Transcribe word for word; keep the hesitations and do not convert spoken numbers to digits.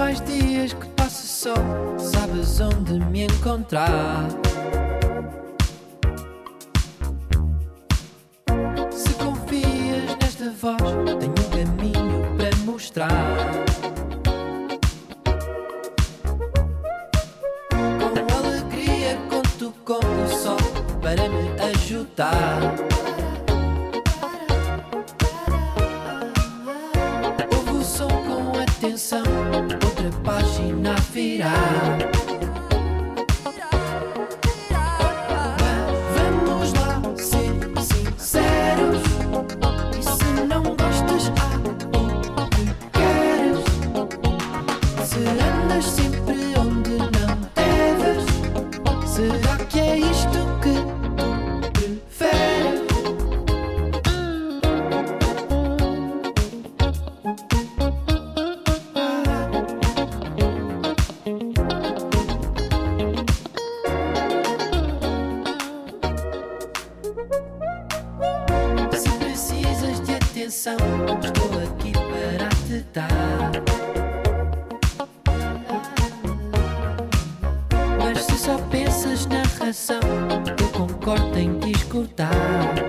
mais dias que passe só, sabes onde me encontrar. Se confias nesta voz, tenho um caminho para mostrar. Com alegria conto com o sol para me ajudar. Ouve o som com atenção, outra página a virar. Vamos lá ser sinceros, e se não gostas há o que queres. Se andas sempre onde não deves, será que é isto que tu preferes? Se precisas de atenção, estou aqui para te dar. Mas se só pensas na razão, eu concordo em discordar.